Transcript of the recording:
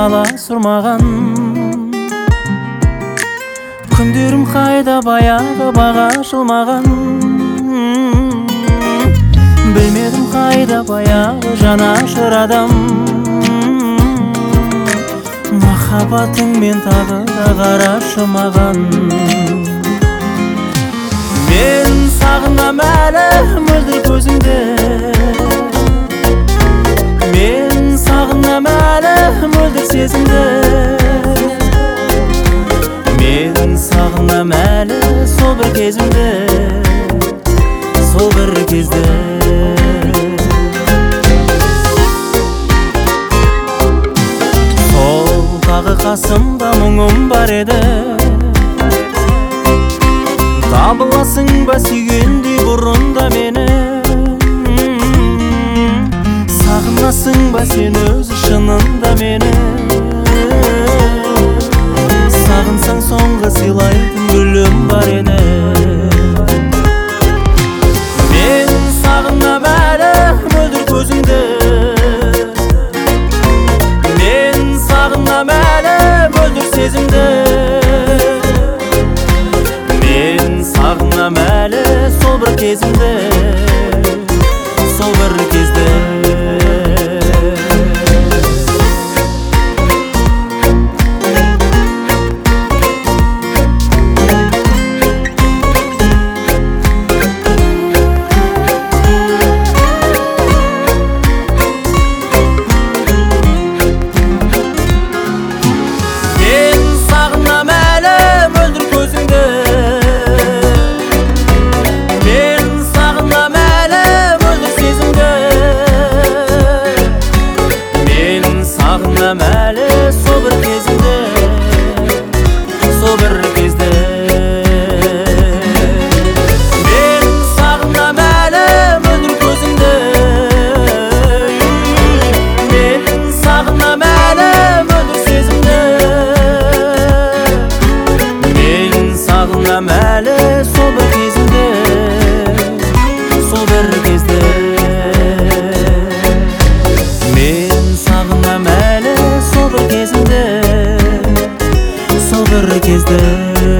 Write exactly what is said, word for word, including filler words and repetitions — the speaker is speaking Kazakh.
талас урмаган. Күндөрүм кайда баягы багашылмаган. Билмедим кайда баягы жанашыр адам. Махаббатың мен тагы да карашымаган. Мен сагынам әлі мөлдір көзіңді. Мен сагынам әлі мөлдір сезімді. Мен сагынам әлі сол бір кезімді, сол бір кезді. Сол тағы қасымда мұңым бар еді. Табыласың ба сүйгендей бұрында мені? Сағынасың ба сен өзі шынында мені? Сағынсаң соңғы сыйлайтын гүлім бар еді. Мен сағынам әлі мөлдір көзіңді. Мен сағынам әлі мөлдір сезімді. Мен сағынам әлі сол бір кезімді, сол бір кезді. Әлі сол бір кезімді, сол бір кезді. Мен сағынам әлі мөлдір көзіңді. Мен сағынам әлі мөлдір сезімді. Мен сағынам әлі сол бір кезімді, сол бір кезді. Мен сағынам әлі сол бір кезімді, сол бір кезді.